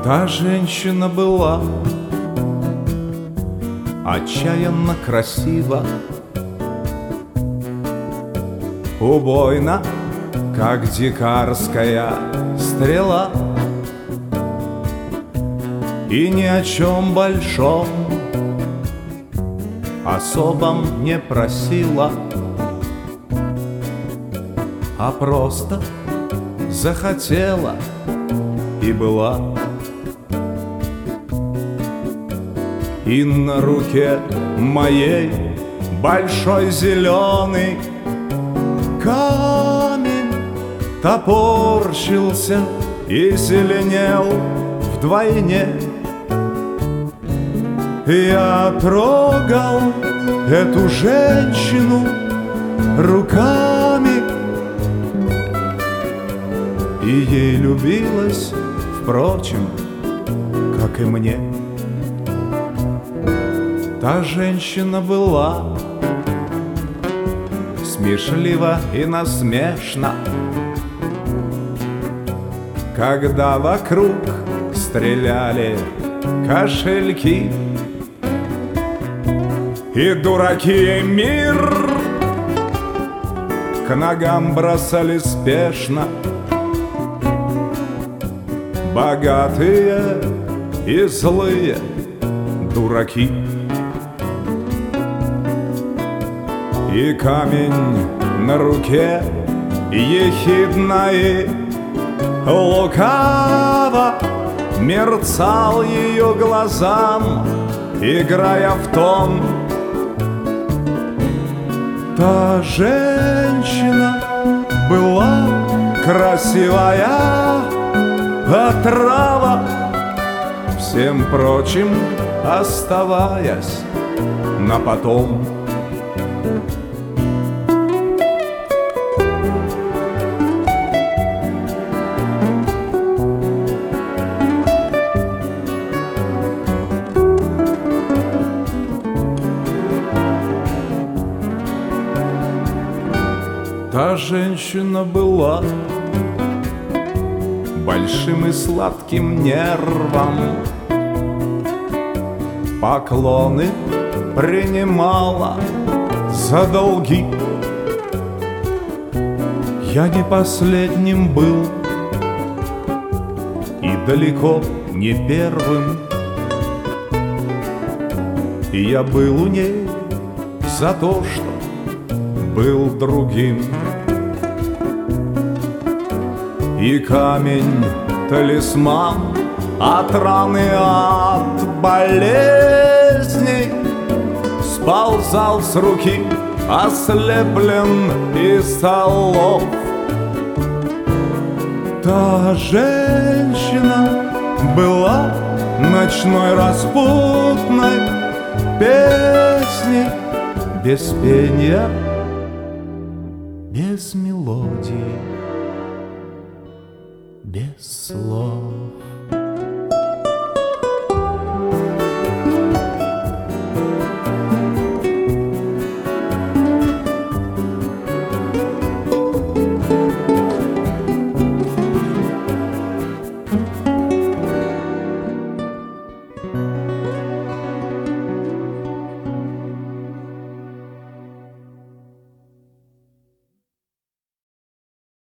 Та женщина была отчаянно красива, убойна, как дикарская стрела, и ни о чем большом особом не просила, а просто захотела и была. И на руке моей большой зеленый камень топорщился и зеленел вдвойне. Я трогал эту женщину руками, и ей любилось, впрочем, как и мне. Та женщина была смешлива и насмешна, когда вокруг стреляли кошельки, и дураки мир к ногам бросали спешно. Богатые и злые дураки. И камень на руке ехидно и лукаво мерцал ее глазам, играя в тон. Та женщина была красивая отрава, всем прочим оставаясь на потом. Та женщина была большим и сладким нервом, поклоны принимала за долги. Я не последним был и далеко не первым, и я был у ней за то, что был другим. И камень талисман от раны, от болезней сползал с руки, ослеплен и солов. Та женщина была ночной распутной песней, без пения, без мелодии, без слов.